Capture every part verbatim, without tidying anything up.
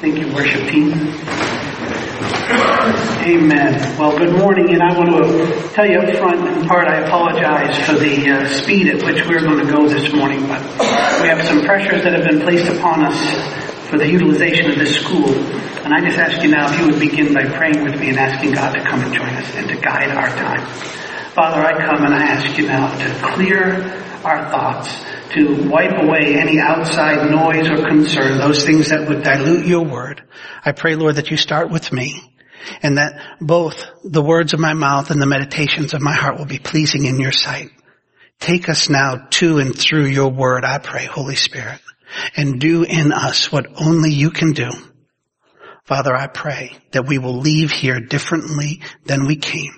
Thank you, worship team. Amen. Well, good morning, and I want to tell you up front, in part, I apologize for the uh, speed at which we're going to go this morning, but we have some pressures that have been placed upon us for the utilization of this school. And I just ask you now if you would begin by praying with me and asking God to come and join us and to guide our time. Father, I come and I ask you now to clear our thoughts, to wipe away any outside noise or concern, those things that would dilute your word. I pray, Lord, that you start with me, and that both the words of my mouth and the meditations of my heart will be pleasing in your sight. Take us now to and through your word, I pray, Holy Spirit, and do in us what only you can do. Father, I pray that we will leave here differently than we came,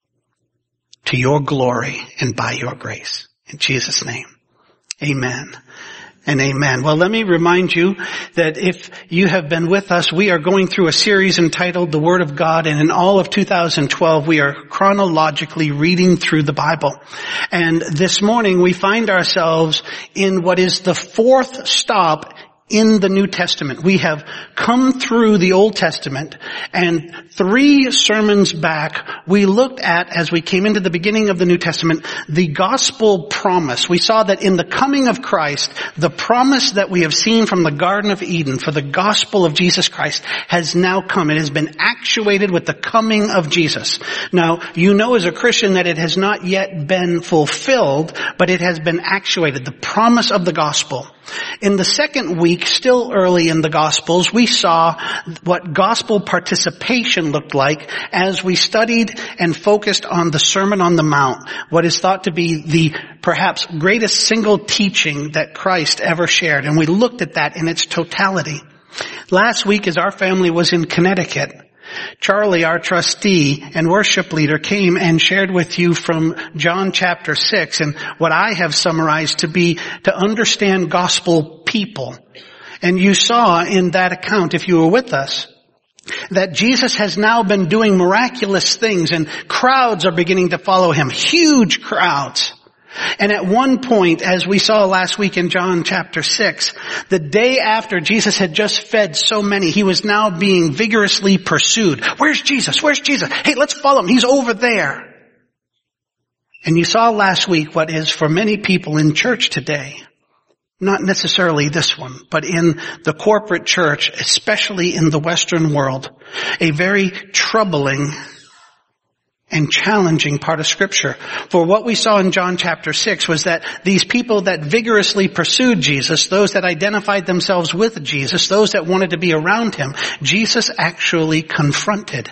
to your glory and by your grace. In Jesus' name, amen and amen. Well, let me remind you that if you have been with us, we are going through a series entitled The Word of God, and in all of two thousand twelve, we are chronologically reading through the Bible. And this morning, we find ourselves in what is the fourth stop in the New Testament. We have come through the Old Testament, and three sermons back, we looked at, as we came into the beginning of the New Testament, the gospel promise. We saw that in the coming of Christ, the promise that we have seen from the Garden of Eden for the gospel of Jesus Christ has now come. It has been actuated with the coming of Jesus. Now, you know as a Christian that it has not yet been fulfilled, but it has been actuated, the promise of the gospel. In the second week, still early in the Gospels, we saw what gospel participation looked like as we studied and focused on the Sermon on the Mount, what is thought to be the perhaps greatest single teaching that Christ ever shared. And we looked at that in its totality. Last week, as our family was in Connecticut, Charlie, our trustee and worship leader, came and shared with you from John chapter six, and what I have summarized to be to understand gospel people. And you saw in that account, if you were with us, that Jesus has now been doing miraculous things, and crowds are beginning to follow him, huge crowds. And at one point, as we saw last week in John chapter six, the day after Jesus had just fed so many, he was now being vigorously pursued. Where's Jesus? Where's Jesus? Hey, let's follow him. He's over there. And you saw last week what is for many people in church today, not necessarily this one, but in the corporate church, especially in the Western world, a very troubling and challenging part of Scripture. For what we saw in John chapter six was that these people that vigorously pursued Jesus, those that identified themselves with Jesus, those that wanted to be around him, Jesus actually confronted.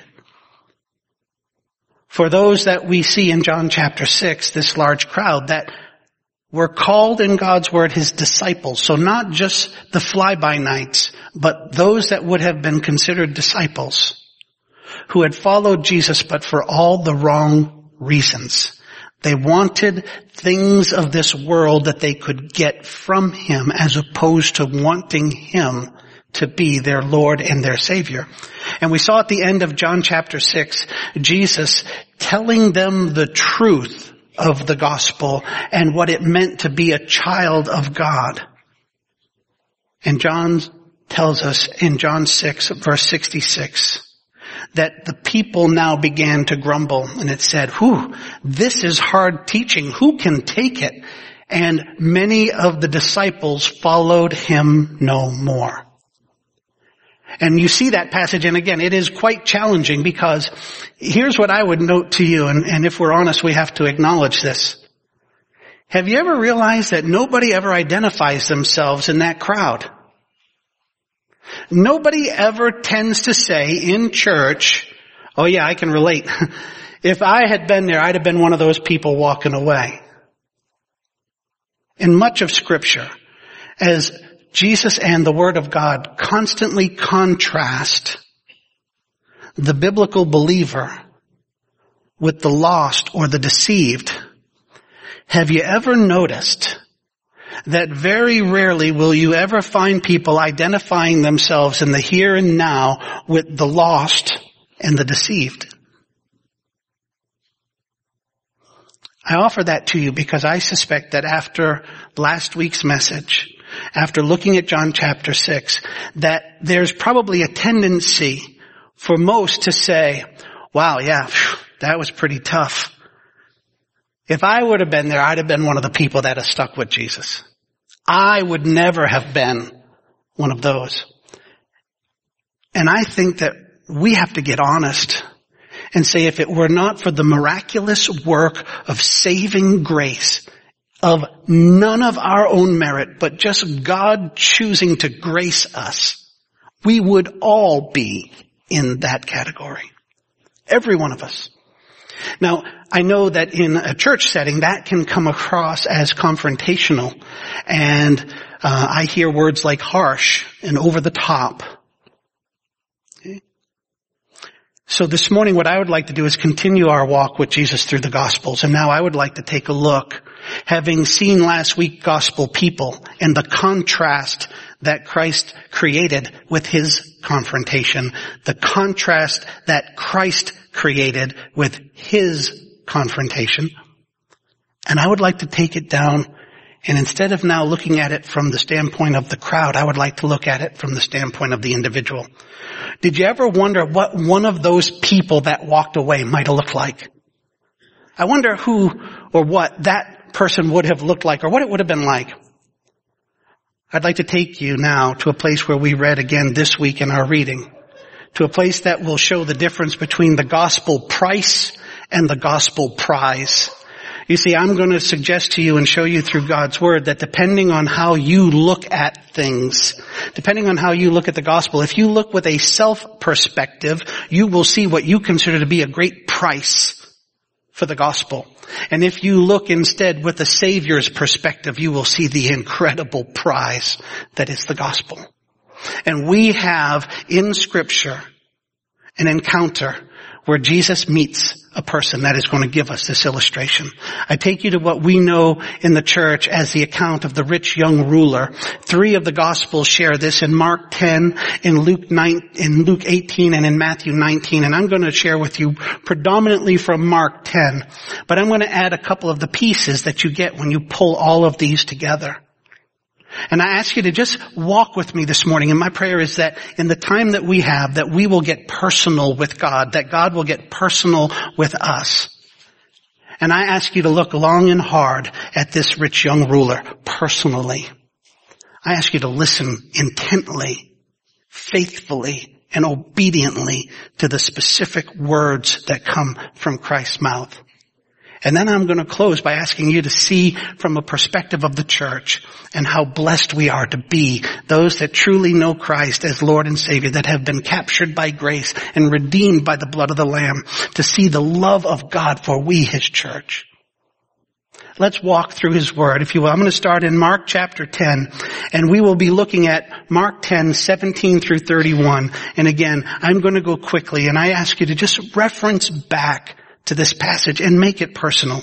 For those that we see in John chapter six, this large crowd that were called in God's word his disciples. So not just the fly-by-nights, but those that would have been considered disciples, who had followed Jesus, but for all the wrong reasons. They wanted things of this world that they could get from him, as opposed to wanting him to be their Lord and their Savior. And we saw at the end of John chapter six, Jesus telling them the truth of the gospel and what it meant to be a child of God. And John tells us in John six, verse sixty-six, that the people now began to grumble, and it said, whew, this is hard teaching. Who can take it? And many of the disciples followed him no more. And you see that passage, and again, it is quite challenging, because here's what I would note to you, and, and if we're honest, we have to acknowledge this. Have you ever realized that nobody ever identifies themselves in that crowd? Nobody ever tends to say in church, oh yeah, I can relate. If I had been there, I'd have been one of those people walking away. In much of Scripture, as Jesus and the Word of God constantly contrast the biblical believer with the lost or the deceived, have you ever noticed that very rarely will you ever find people identifying themselves in the here and now with the lost and the deceived? I offer that to you because I suspect that after last week's message, after looking at John chapter six, that there's probably a tendency for most to say, wow, yeah, phew, that was pretty tough. If I would have been there, I'd have been one of the people that have stuck with Jesus. I would never have been one of those. And I think that we have to get honest and say, if it were not for the miraculous work of saving grace, of none of our own merit, but just God choosing to grace us, we would all be in that category. Every one of us. Now, I know that in a church setting, that can come across as confrontational. And uh, I hear words like harsh and over the top. Okay. So this morning, what I would like to do is continue our walk with Jesus through the Gospels. And now I would like to take a look, having seen last week gospel people and the contrast that Christ created with his confrontation, the contrast that Christ created with his confrontation. And I would like to take it down, and instead of now looking at it from the standpoint of the crowd, I would like to look at it from the standpoint of the individual. Did you ever wonder what one of those people that walked away might have looked like? I wonder who or what that person would have looked like, or what it would have been like. I'd like to take you now to a place where we read again this week in our reading, to a place that will show the difference between the gospel price and the gospel prize. You see, I'm going to suggest to you and show you through God's word that depending on how you look at things, depending on how you look at the gospel, if you look with a self perspective, you will see what you consider to be a great price for the gospel. And if you look instead with the Savior's perspective, you will see the incredible prize that is the gospel. And we have in Scripture an encounter where Jesus meets a person that is going to give us this illustration. I take you to what we know in the church as the account of the rich young ruler. Three of the Gospels share this in Mark ten, in Luke nine, in Luke eighteen, and in Matthew nineteen. And I'm going to share with you predominantly from Mark ten. But I'm going to add a couple of the pieces that you get when you pull all of these together. And I ask you to just walk with me this morning. And my prayer is that in the time that we have, that we will get personal with God, that God will get personal with us. And I ask you to look long and hard at this rich young ruler personally. I ask you to listen intently, faithfully, and obediently to the specific words that come from Christ's mouth. And then I'm going to close by asking you to see from a perspective of the church and how blessed we are to be those that truly know Christ as Lord and Savior, that have been captured by grace and redeemed by the blood of the Lamb, to see the love of God for we, his church. Let's walk through his word, if you will. I'm going to start in Mark chapter ten, and we will be looking at Mark ten, seventeen through thirty-one. And again, I'm going to go quickly, and I ask you to just reference back to this passage and make it personal.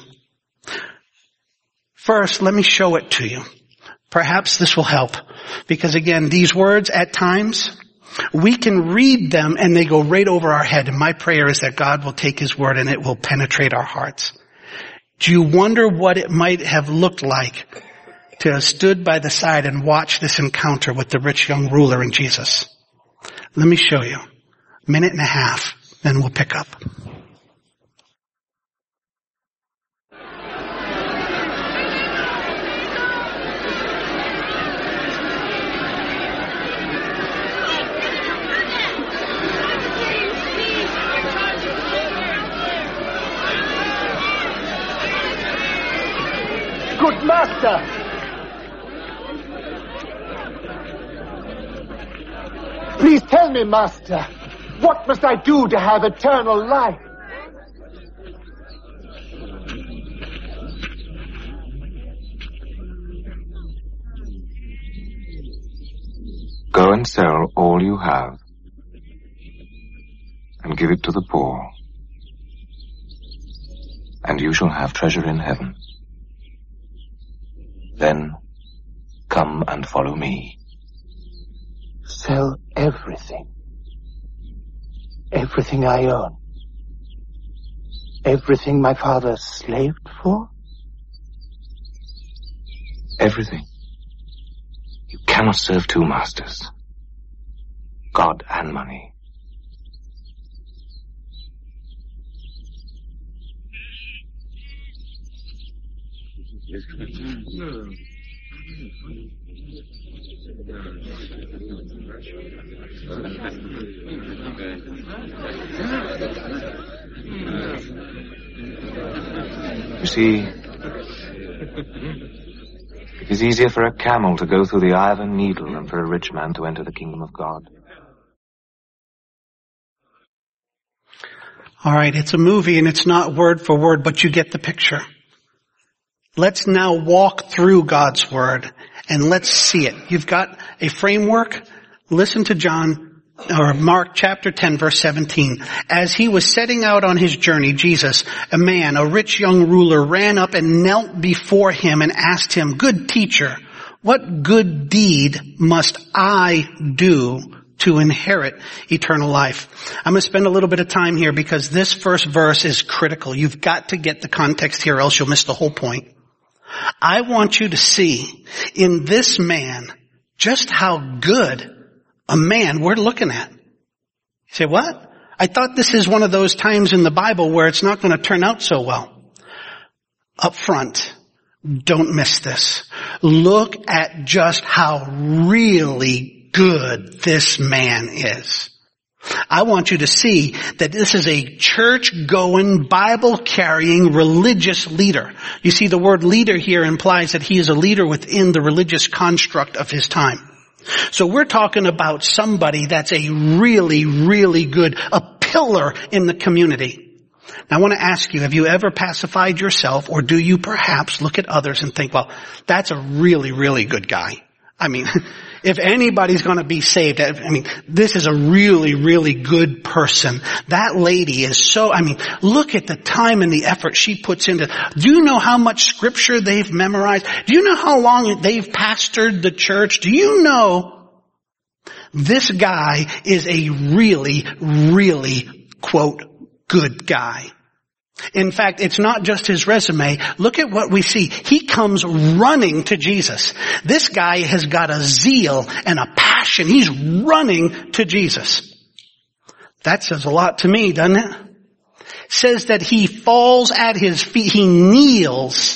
First, let me show it to you. Perhaps this will help, because again, these words at times, we can read them and they go right over our head. And my prayer is that God will take his word and it will penetrate our hearts. Do you wonder what it might have looked like to have stood by the side and watched this encounter with the rich young ruler and Jesus? Let me show you. A minute and a half, then we'll pick up. Good master! Please tell me, master, what must I do to have eternal life? Go and sell all you have and give it to the poor, and you shall have treasure in heaven. Then come and follow me. Sell everything. Everything I own. Everything my father slaved for? Everything. cannot serve two masters, God and money. You see, it is easier for a camel to go through the eye of a needle than for a rich man to enter the kingdom of God. All right, it's a movie and it's not word for word, but you get the picture. Let's now walk through God's word and let's see it. You've got a framework. Listen to John or Mark chapter ten verse seventeen. As he was setting out on his journey, Jesus, a man, a rich young ruler, ran up and knelt before him and asked him, "Good teacher, what good deed must I do to inherit eternal life?" I'm going to spend a little bit of time here because this first verse is critical. You've got to get the context here, else you'll miss the whole point. I want you to see in this man just how good a man we're looking at. You say, what? I thought this is one of those times in the Bible where it's not going to turn out so well. Up front, don't miss this. Look at just how really good this man is. I want you to see that this is a church-going, Bible-carrying religious leader. You see, the word leader here implies that he is a leader within the religious construct of his time. So we're talking about somebody that's a really, really good, a pillar in the community. Now I want to ask you, have you ever pacified yourself, or do you perhaps look at others and think, well, that's a really, really good guy? I mean, if anybody's going to be saved, I mean, this is a really, really good person. That lady is so, I mean, look at the time and the effort she puts into, do you know how much scripture they've memorized? Do you know how long they've pastored the church? Do you know this guy is a really, really, quote, good guy? In fact, it's not just his resume. Look at what we see. He comes running to Jesus. This guy has got a zeal and a passion. He's running to Jesus. That says a lot to me, doesn't it? It says that he falls at his feet. He kneels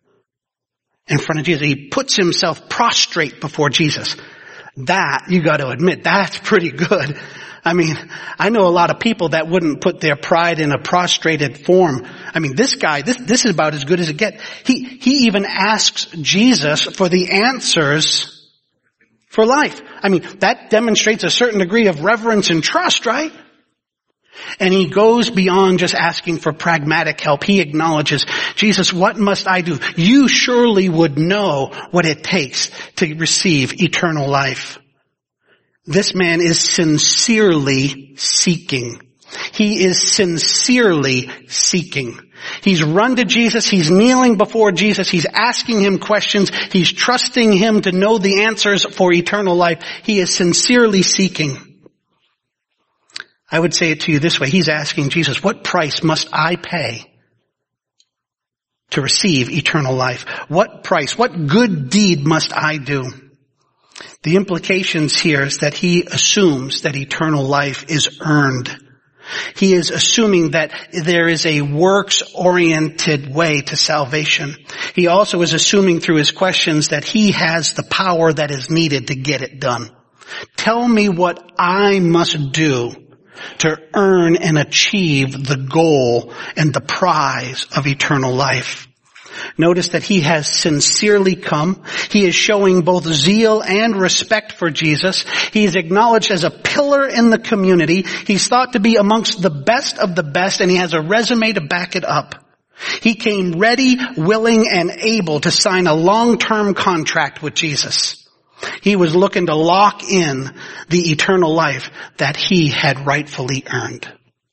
in front of Jesus. He puts himself prostrate before Jesus. That, you got to admit, that's pretty good. I mean, I know a lot of people that wouldn't put their pride in a prostrated form. I mean, this guy, this, this is about as good as it gets. He, he even asks Jesus for the answers for life. I mean, that demonstrates a certain degree of reverence and trust, right? And he goes beyond just asking for pragmatic help. He acknowledges, Jesus, what must I do? You surely would know what it takes to receive eternal life. This man is sincerely seeking. He is sincerely seeking. He's run to Jesus. He's kneeling before Jesus. He's asking him questions. He's trusting him to know the answers for eternal life. He is sincerely seeking. I would say it to you this way. He's asking Jesus, what price must I pay to receive eternal life? What price, what good deed must I do? The implications here is that he assumes that eternal life is earned. He is assuming that there is a works-oriented way to salvation. He also is assuming through his questions that he has the power that is needed to get it done. Tell me what I must do to earn and achieve the goal and the prize of eternal life. Notice that he has sincerely come. He is showing both zeal and respect for Jesus. He is acknowledged as a pillar in the community. He's thought to be amongst the best of the best, and he has a resume to back it up. He came ready, willing, and able to sign a long-term contract with Jesus. He was looking to lock in the eternal life that he had rightfully earned.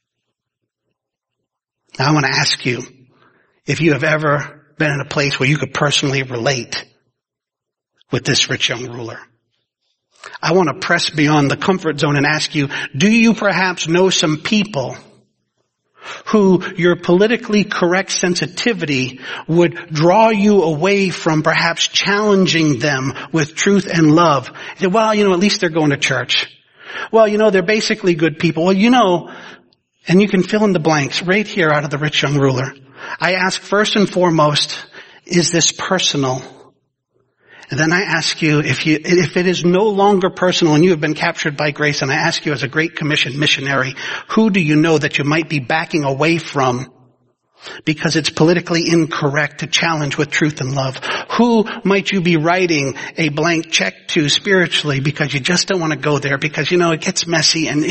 Now I want to ask you, if you have ever been in a place where you could personally relate with this rich young ruler. I want to press beyond the comfort zone and ask you, do you perhaps know some people who your politically correct sensitivity would draw you away from perhaps challenging them with truth and love. You say, well, you know, at least they're going to church. Well, you know, they're basically good people. Well, you know, and you can fill in the blanks right here out of the rich young ruler. I ask first and foremost, is this personal? And then I ask you, if you, if it is no longer personal and you have been captured by grace, and I ask you as a Great Commission missionary, who do you know that you might be backing away from because it's politically incorrect to challenge with truth and love? Who might you be writing a blank check to spiritually because you just don't want to go there because, you know, it gets messy? And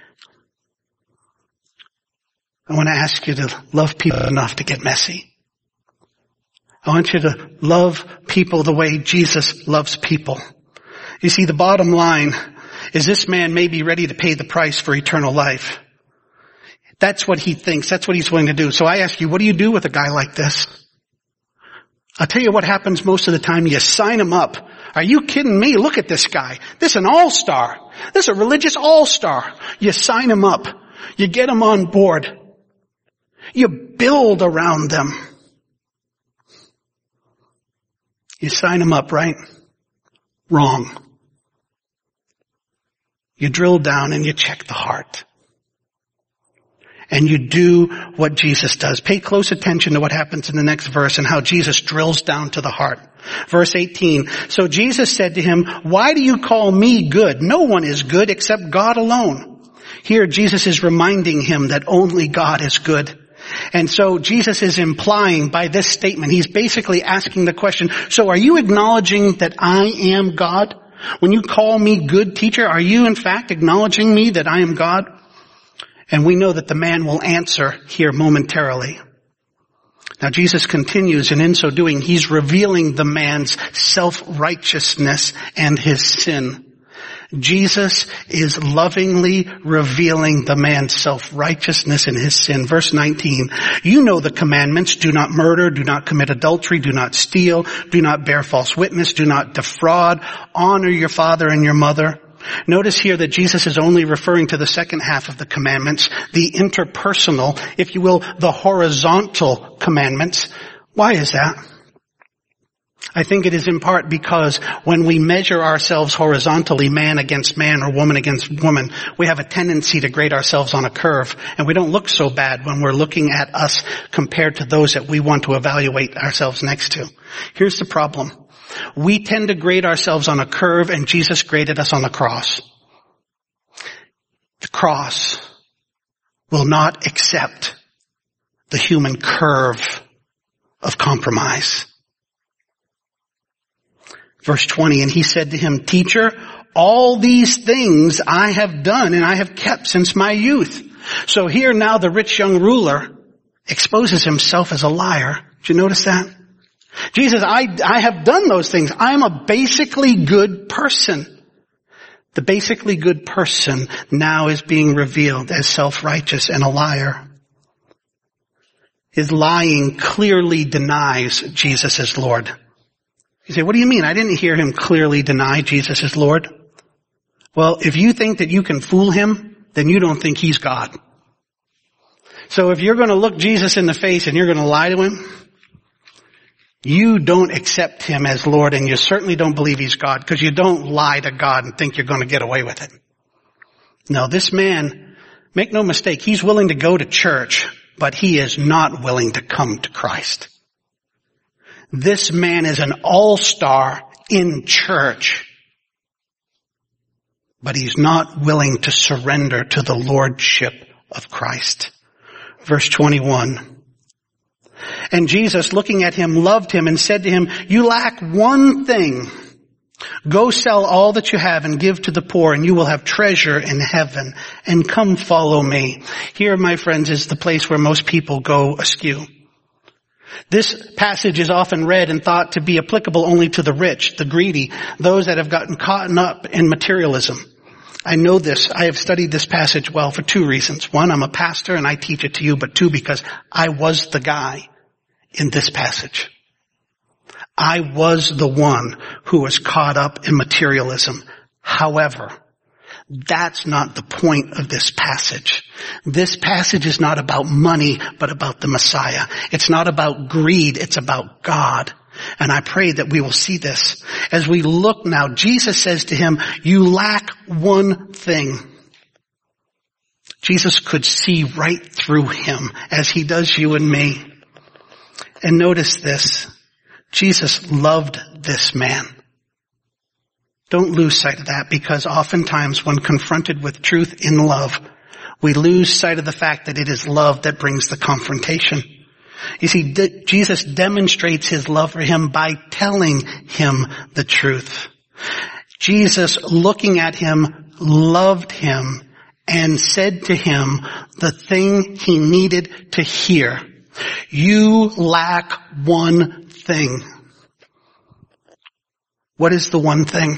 I want to ask you to love people enough to get messy. I want you to love people the way Jesus loves people. You see, the bottom line is this man may be ready to pay the price for eternal life. That's what he thinks. That's what he's willing to do. So I ask you, what do you do with a guy like this? I'll tell you what happens most of the time. You sign him up. Are you kidding me? Look at this guy. This is an all-star. This is a religious all-star. You sign him up. You get him on board. You build around them. You sign them up, right? Wrong. You drill down and you check the heart. And you do what Jesus does. Pay close attention to what happens in the next verse and how Jesus drills down to the heart. Verse eighteen. So Jesus said to him, why do you call me good? No one is good except God alone. Here Jesus is reminding him that only God is good. And so Jesus is implying by this statement, he's basically asking the question, so are you acknowledging that I am God? When you call me good teacher, are you in fact acknowledging me that I am God? And we know that the man will answer here momentarily. Now Jesus continues, and in so doing, he's revealing the man's self-righteousness and his sin. Jesus is lovingly revealing the man's self-righteousness and his sin. Verse nineteen, you know the commandments: do not murder, do not commit adultery, do not steal, do not bear false witness, do not defraud, honor your father and your mother. Notice here that Jesus is only referring to the second half of the commandments, the interpersonal, if you will, the horizontal commandments. Why is that? I think it is in part because when we measure ourselves horizontally, man against man or woman against woman, we have a tendency to grade ourselves on a curve, and we don't look so bad when we're looking at us compared to those that we want to evaluate ourselves next to. Here's the problem. We tend to grade ourselves on a curve, and Jesus graded us on the cross. The cross will not accept the human curve of compromise. Verse twenty, and he said to him, teacher, all these things I have done and I have kept since my youth. So here now the rich young ruler exposes himself as a liar. Did you notice that? Jesus, I, I have done those things. I'm a basically good person. The basically good person now is being revealed as self-righteous and a liar. His lying clearly denies Jesus as Lord. You say, what do you mean? I didn't hear him clearly deny Jesus as Lord. Well, if you think that you can fool him, then you don't think he's God. So if you're going to look Jesus in the face and you're going to lie to him, you don't accept him as Lord, and you certainly don't believe he's God, because you don't lie to God and think you're going to get away with it. No, this man, make no mistake, he's willing to go to church, but he is not willing to come to Christ. This man is an all-star in church, but he's not willing to surrender to the lordship of Christ. Verse twenty-one. And Jesus, looking at him, loved him and said to him, you lack one thing. Go sell all that you have and give to the poor, and you will have treasure in heaven. And come follow me. Here, my friends, is the place where most people go askew. This passage is often read and thought to be applicable only to the rich, the greedy, those that have gotten caught up in materialism. I know this. I have studied this passage well for two reasons. One, I'm a pastor and I teach it to you, but two, because I was the guy in this passage. I was the one who was caught up in materialism. However, That's not the point of this passage. This passage is not about money, but about the Messiah. It's not about greed, it's about God. And I pray that we will see this. As we look now, Jesus says to him, you lack one thing. Jesus could see right through him as he does you and me. And notice this. Jesus loved this man. Don't lose sight of that, because oftentimes when confronted with truth in love, we lose sight of the fact that it is love that brings the confrontation. You see, D- Jesus demonstrates his love for him by telling him the truth. Jesus, looking at him, loved him and said to him the thing he needed to hear. You lack one thing. What is the one thing?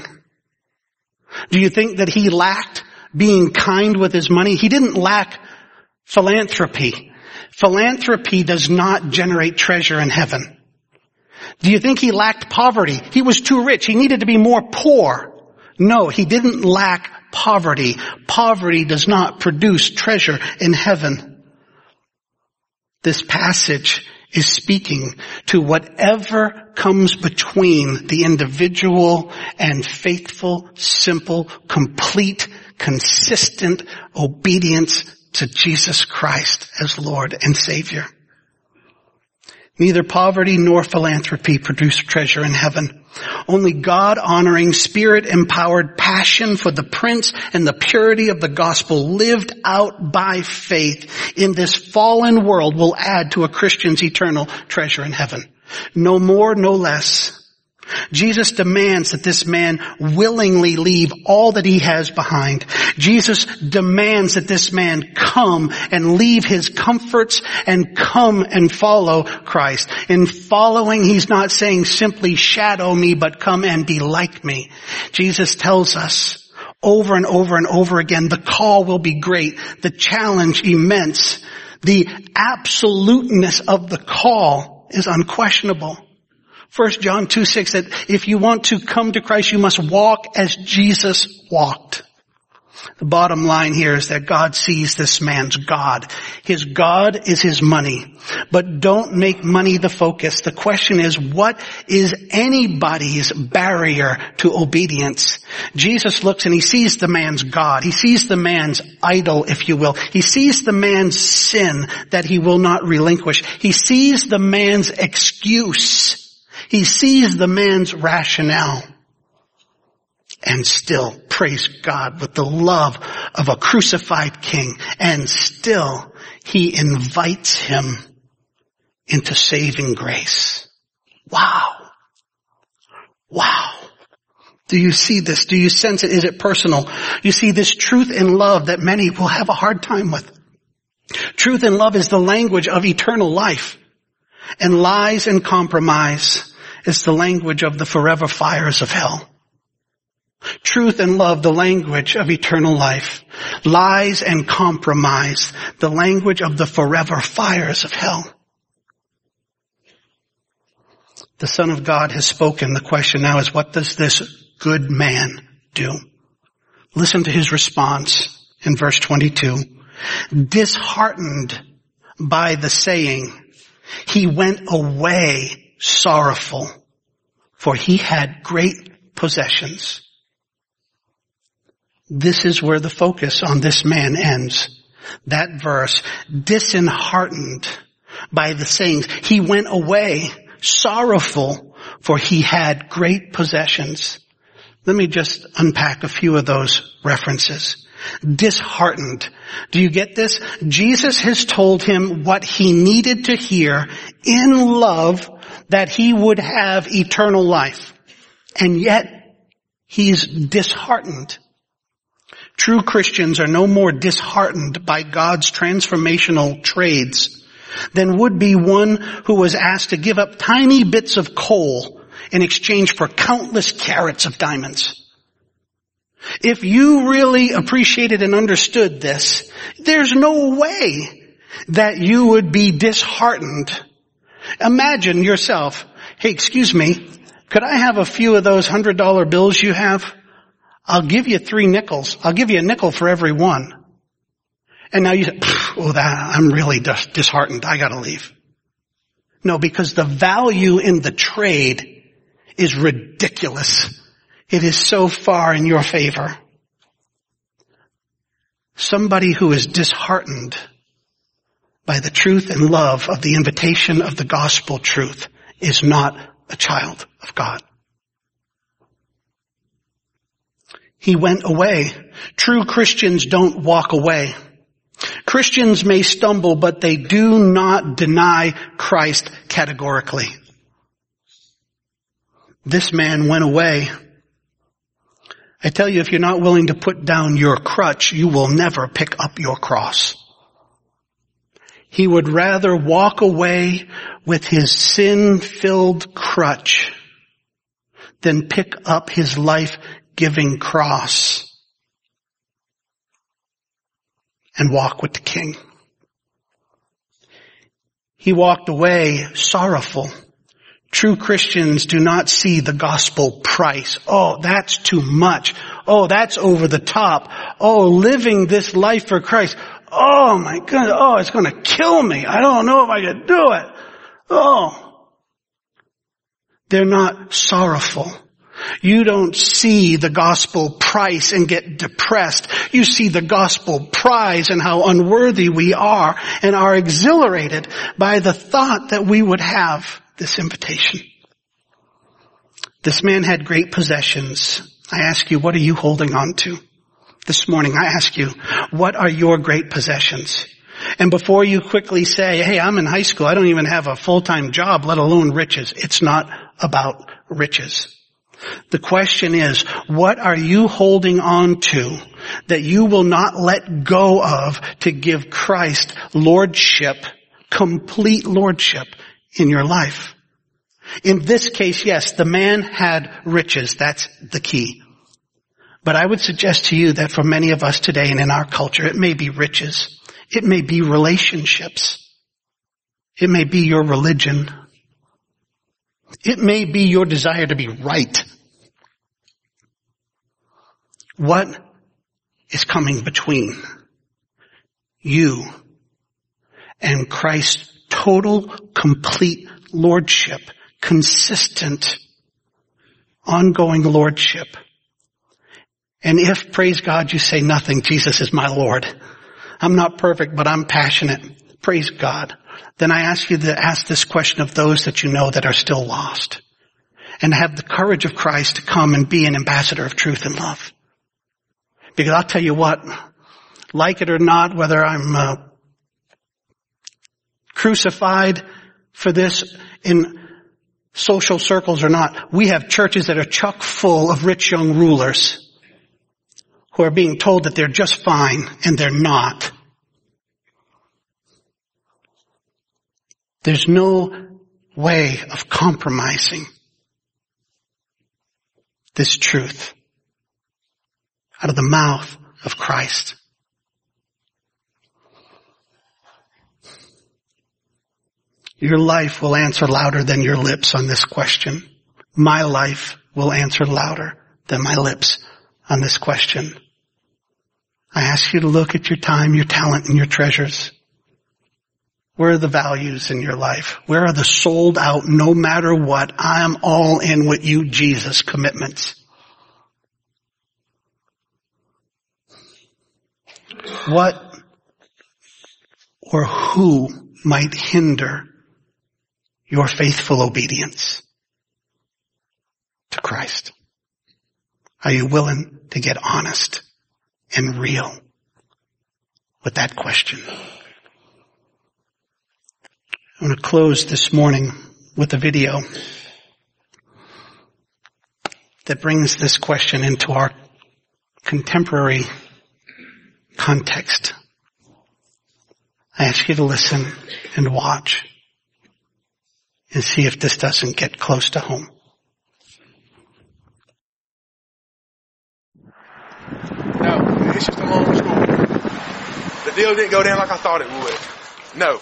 Do you think that he lacked being kind with his money? He didn't lack philanthropy. Philanthropy does not generate treasure in heaven. Do you think he lacked poverty? He was too rich. He needed to be more poor. No, he didn't lack poverty. Poverty does not produce treasure in heaven. This passage is speaking to whatever comes between the individual and faithful, simple, complete, consistent obedience to Jesus Christ as Lord and Savior. Neither poverty nor philanthropy produce treasure in heaven. Only God-honoring, Spirit-empowered passion for the Prince and the purity of the gospel lived out by faith in this fallen world will add to a Christian's eternal treasure in heaven. No more, no less. Jesus demands that this man willingly leave all that he has behind. Jesus demands that this man come and leave his comforts and come and follow Christ. In following, he's not saying simply shadow me, but come and be like me. Jesus tells us over and over and over again, the call will be great, the challenge immense. The absoluteness of the call is unquestionable. First John two six said, if you want to come to Christ, you must walk as Jesus walked. The bottom line here is that God sees this man's God. His God is his money. But don't make money the focus. The question is, what is anybody's barrier to obedience? Jesus looks and he sees the man's God. He sees the man's idol, if you will. He sees the man's sin that he will not relinquish. He sees the man's excuse. He sees the man's rationale. And still, praise God, with the love of a crucified king. And still, he invites him into saving grace. Wow. Wow. Do you see this? Do you sense it? Is it personal? You see this truth and love that many will have a hard time with. Truth and love is the language of eternal life. And lies and compromise is the language of the forever fires of hell. Truth and love, the language of eternal life. Lies and compromise, the language of the forever fires of hell. The Son of God has spoken. The question now is, what does this good man do? Listen to his response in verse twenty-two. Disheartened by the saying, he went away sorrowful, for he had great possessions. This is where the focus on this man ends. That verse, disheartened by the sayings, he went away sorrowful, for he had great possessions. Let me just unpack a few of those references. Disheartened. Do you get this? Jesus has told him what he needed to hear in love, that he would have eternal life. And yet, he's disheartened. True Christians are no more disheartened by God's transformational trades than would be one who was asked to give up tiny bits of coal in exchange for countless carats of diamonds. If you really appreciated and understood this, there's no way that you would be disheartened. Imagine yourself, hey, excuse me, could I have a few of those hundred dollar bills you have? I'll give you three nickels. I'll give you a nickel for every one. And now you say, oh, that, I'm really dis- disheartened. I gotta leave. No, because the value in the trade is ridiculous. It is so far in your favor. Somebody who is disheartened by the truth and love of the invitation of the gospel truth is not a child of God. He went away. True Christians don't walk away. Christians may stumble, but they do not deny Christ categorically. This man went away. I tell you, if you're not willing to put down your crutch, you will never pick up your cross. He would rather walk away with his sin-filled crutch than pick up his life-giving cross and walk with the King. He walked away sorrowful. True Christians do not see the gospel price. Oh, that's too much. Oh, that's over the top. Oh, living this life for Christ. Oh my goodness. Oh, it's going to kill me. I don't know if I can do it. Oh. They're not sorrowful. You don't see the gospel price and get depressed. You see the gospel prize and how unworthy we are and are exhilarated by the thought that we would have this invitation. This man had great possessions. I ask you, what are you holding on to? This morning I ask you, what are your great possessions? And before you quickly say, hey, I'm in high school, I don't even have a full-time job, let alone riches. It's not about riches. The question is, what are you holding on to that you will not let go of to give Christ lordship, complete lordship in your life? In this case, yes, the man had riches. That's the key. But I would suggest to you that for many of us today and in our culture, it may be riches. It may be relationships. It may be your religion. It may be your desire to be right. What is coming between you and Christ's total, complete lordship, consistent, ongoing lordship? And if, praise God, you say nothing, Jesus is my Lord. I'm not perfect, but I'm passionate. Praise God. Then I ask you to ask this question of those that you know that are still lost. And have the courage of Christ to come and be an ambassador of truth and love. Because I'll tell you what, like it or not, whether I'm uh, crucified for this in social circles or not, we have churches that are chock full of rich young rulers who are being told that they're just fine, and they're not. There's no way of compromising this truth out of the mouth of Christ. Your life will answer louder than your lips on this question. My life will answer louder than my lips on this question. I ask you to look at your time, your talent, and your treasures. Where are the values in your life? Where are the sold out, no matter what, I'm all in with you, Jesus commitments? What or who might hinder your faithful obedience to Christ? Are you willing to get honest and real with that question? I'm going to close this morning with a video that brings this question into our contemporary context. I ask you to listen and watch and see if this doesn't get close to home. No, it's just a long story. The deal didn't go down like I thought it would. No.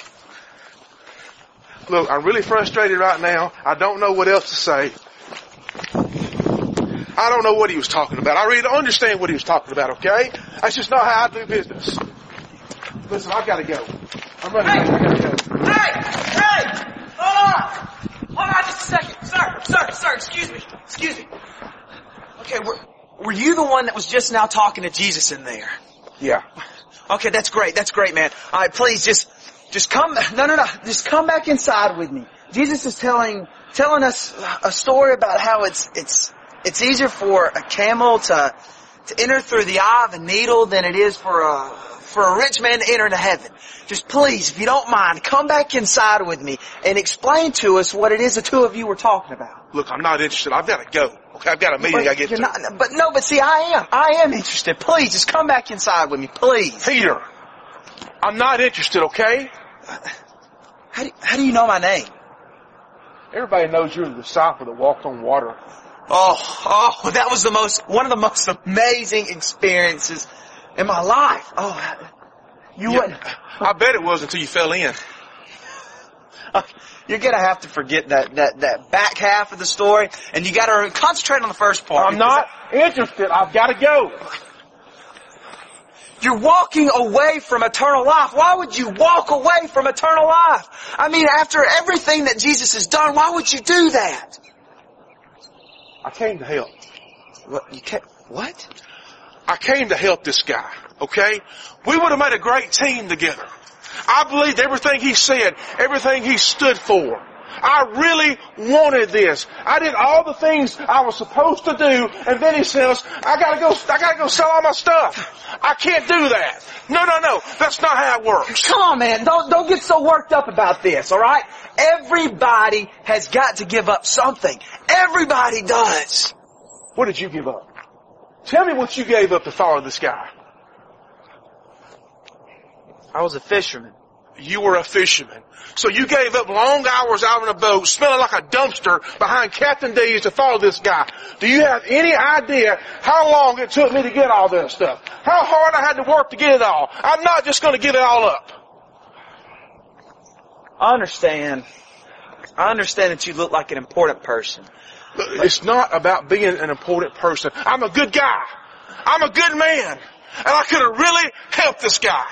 Look, I'm really frustrated right now. I don't know what else to say. I don't know what he was talking about. I really don't understand what he was talking about, okay? That's just not how I do business. Listen, I've got to go. I'm ready. I got to go. Hey! Hey! Hold on! Hold on just a second. Sir, sir, sir, excuse me. Excuse me. Okay, were, were you the one that was just now talking to Jesus in there? Yeah. Okay, that's great. That's great, man. All right, please just, just come, no, no, no. Just come back inside with me. Jesus is telling, telling us a story about how it's, it's, it's easier for a camel to, to enter through the eye of a needle than it is for a, for a rich man to enter into heaven. Just please, if you don't mind, come back inside with me and explain to us what it is the two of you were talking about. Look, I'm not interested. I've got to go. Okay, I've got a meeting But I get you're to. not, but no, but see, I am. I am interested. Please, just come back inside with me, please. Peter, I'm not interested, okay? How do, how do you know my name? Everybody knows you're the disciple that walked on water. Oh, oh, that was the most, one of the most amazing experiences in my life. Oh, you Yeah, wouldn't. I bet it was until you fell in. You're gonna have to forget that, that, that back half of the story, and you gotta concentrate on the first part. I'm not interested. I've got to go. You're walking away from eternal life. Why would you walk away from eternal life? I mean, after everything that Jesus has done, why would you do that? I came to help. What? You can't, what? I came to help this guy, okay? We would have made a great team together. I believed everything he said, everything he stood for. I really wanted this. I did all the things I was supposed to do, and then he says, I gotta go, I gotta go sell all my stuff. I can't do that. No, no, no. That's not how it works. Come on, man. Don't, don't get so worked up about this, alright? Everybody has got to give up something. Everybody does. What did you give up? Tell me what you gave up to follow this guy. I was a fisherman. You were a fisherman. So you gave up long hours out on a boat, smelling like a dumpster behind Captain D's to follow this guy. Do you have any idea how long it took me to get all this stuff? How hard I had to work to get it all? I'm not just going to give it all up. I understand. I understand that you look like an important person. It's not about being an important person. I'm a good guy. I'm a good man. And I could have really helped this guy.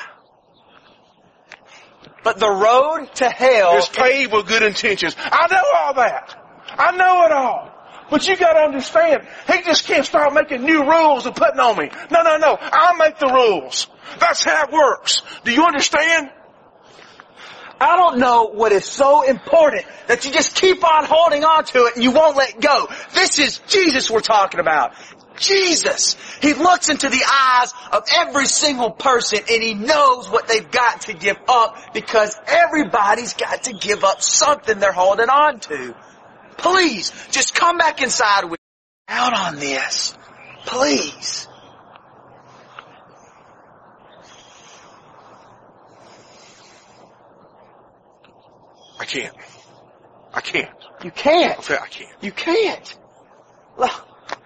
But the road to hell is paved with good intentions. I know all that. I know it all. But you gotta understand, he just can't start making new rules and putting on me. No, no, no. I'll make the rules. That's how it works. Do you understand? I don't know what is so important that you just keep on holding on to it and you won't let go. This is Jesus we're talking about. Jesus. He looks into the eyes of every single person and he knows what they've got to give up because everybody's got to give up something they're holding on to. Please, just come back inside with me out on this. Please. I can't. I can't. You can't. Okay, I can't. You can't. Look.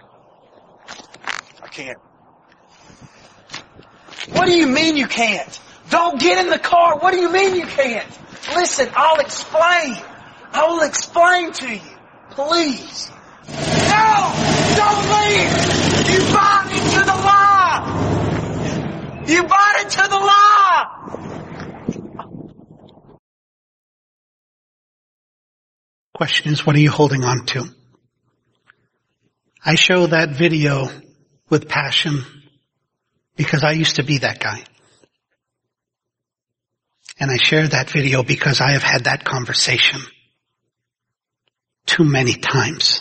I can't. What do you mean you can't? Don't get in the car. What do you mean you can't? Listen, I'll explain. I will explain to you. Please. No! Don't leave! You bought into the law! You bought into the law! Question is, what are you holding on to? I show that video with passion because I used to be that guy. And I share that video because I have had that conversation too many times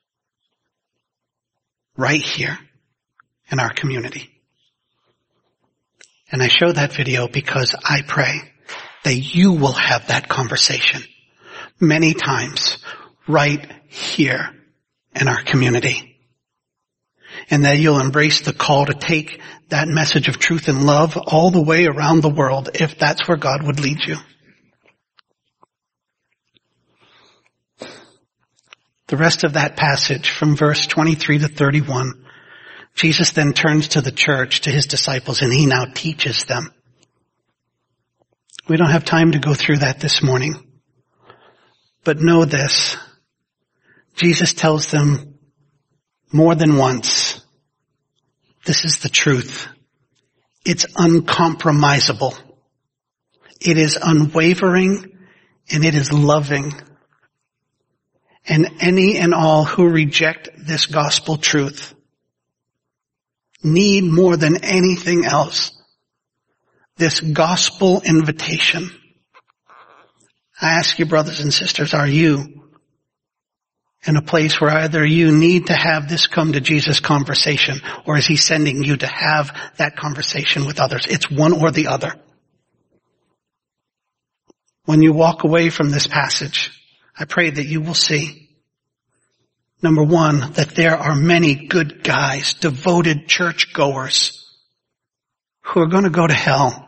right here in our community. And I show that video because I pray that you will have that conversation many times right here in our community. And that you'll embrace the call to take that message of truth and love all the way around the world if that's where God would lead you. The rest of that passage from verse twenty-three to thirty-one, Jesus then turns to the church, to his disciples, and he now teaches them. We don't have time to go through that this morning. But know this, Jesus tells them, more than once. This is the truth. It's uncompromisable. It is unwavering and it is loving. And any and all who reject this gospel truth need more than anything else this gospel invitation. I ask you, brothers and sisters, are you in a place where either you need to have this come to Jesus conversation, or is he sending you to have that conversation with others? It's one or the other. When you walk away from this passage, I pray that you will see, number one, that there are many good guys, devoted churchgoers, who are going to go to hell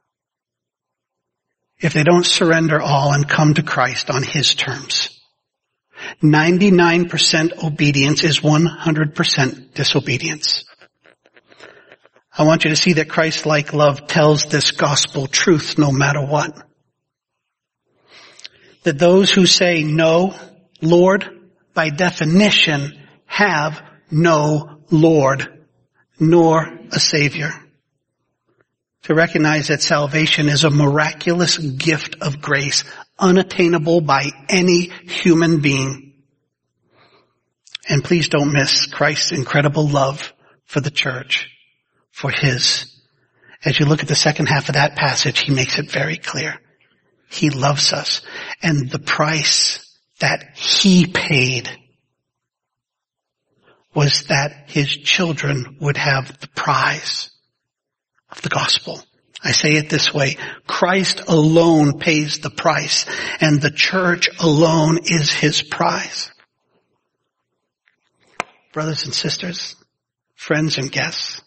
if they don't surrender all and come to Christ on his terms. ninety-nine percent obedience is one hundred percent disobedience. I want you to see that Christ-like love tells this gospel truth no matter what. That those who say no, Lord, by definition have no Lord, nor a Savior. To recognize that salvation is a miraculous gift of grace, unattainable by any human being. And please don't miss Christ's incredible love for the church, for his. As you look at the second half of that passage, he makes it very clear. He loves us. And the price that he paid was that his children would have the prize of the gospel. I say it this way. Christ alone pays the price, and the church alone is his prize. Brothers and sisters, friends and guests,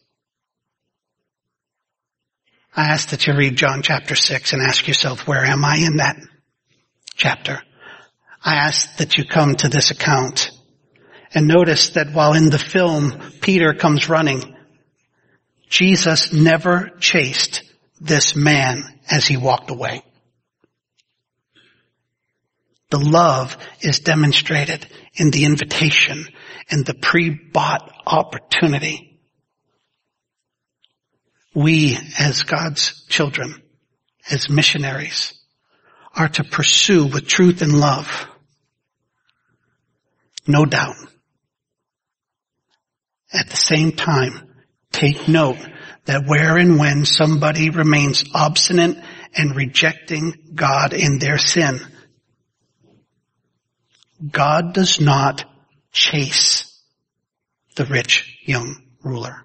I ask that you read John chapter six and ask yourself, where am I in that chapter? I ask that you come to this account and notice that while in the film Peter comes running, Jesus never chased this man as he walked away. The love is demonstrated in the invitation and the pre-bought opportunity. We, as God's children, as missionaries, are to pursue with truth and love. No doubt. At the same time, take note that where and when somebody remains obstinate and rejecting God in their sin, God does not chase the rich young ruler.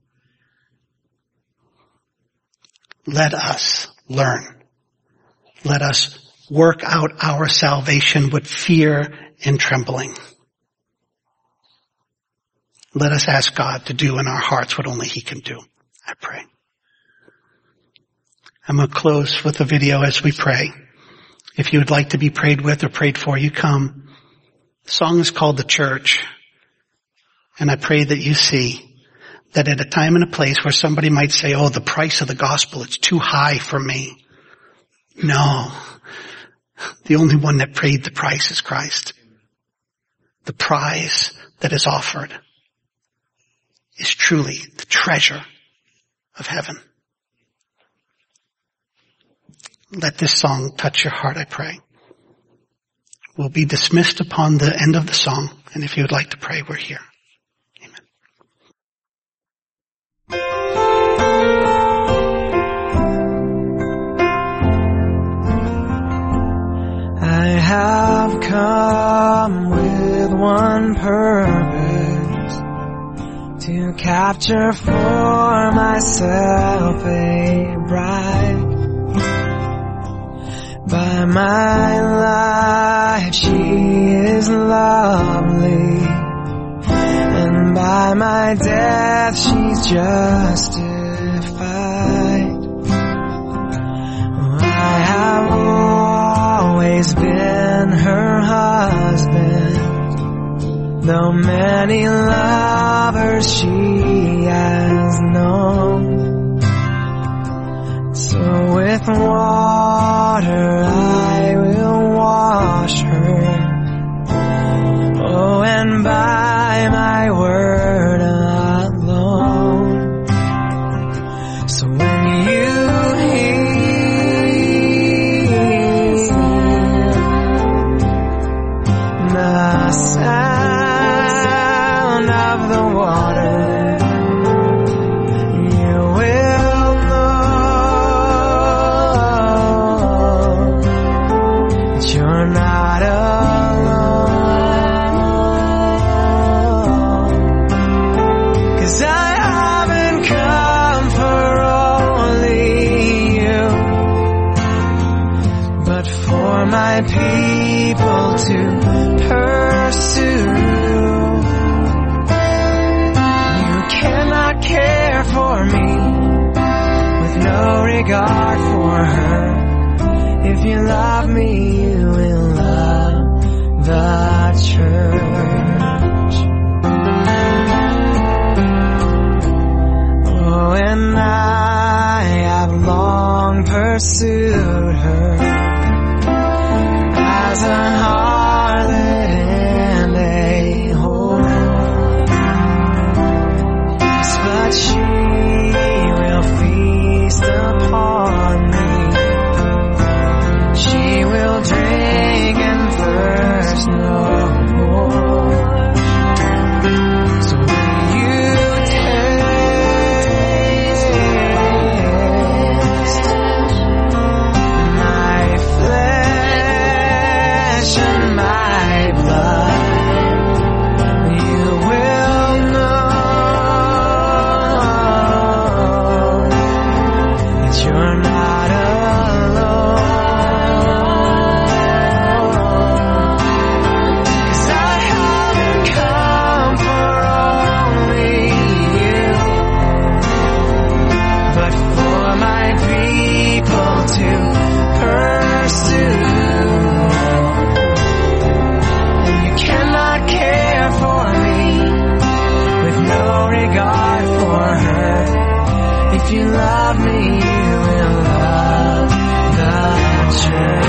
Let us learn. Let us work out our salvation with fear and trembling. Let us ask God to do in our hearts what only he can do. I pray. I'm going to close with a video as we pray. If you would like to be prayed with or prayed for, you come. The song is called The Church. And I pray that you see that at a time and a place where somebody might say, oh, the price of the gospel, it's too high for me. No. The only one that paid the price is Christ. The prize that is offered is truly the treasure of heaven. Let this song touch your heart, I pray. We'll be dismissed upon the end of the song, and if you would like to pray, we're here. Amen. I have come with one purpose, to capture for myself a bride. By my life she is lovely, and by my death she's justified. I have always been her husband, though many lovers she has known. So with water I will wash her, oh, and by my word So when you hear the sound of the water, you will know that you're not alone. 'Cause I haven't come for only you, but for my people to pursue. You cannot care for me with no regard for her. If you love me, you will love the church. Oh, and I have long pursued her as a harlot and a whore. Yes, but she will feast upon me. She will drink and thirst no more. So will you taste my flesh and my blood? You will know that you're not alone. 'Cause I haven't come for only you, but for my people to pursue. And you cannot care for me with no regard for her. If you love me, you will love the church.